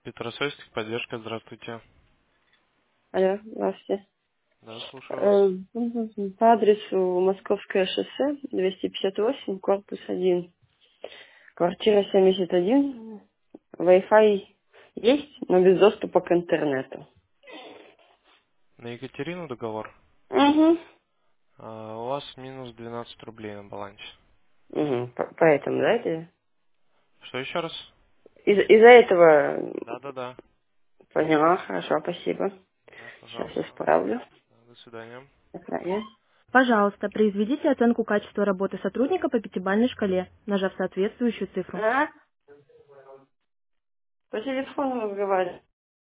Петросельский, поддержка, здравствуйте. Алло, здравствуйте. Да, слушаю вас. По адресу Московское шоссе, 258, корпус 1, квартира 71. Wi-Fi есть, но без доступа к интернету. На Екатерину договор. Угу. У вас минус 12 рублей на балансе. Угу. Поэтому, да, это? Что еще раз? Из-за этого Да. поняла, хорошо, спасибо. Да, Сейчас пожалуйста. исправлю. До свидания. До свидания. Пожалуйста, произведите оценку качества работы сотрудника по пятибалльной шкале, нажав соответствующую цифру. А? По телефону разговариваю.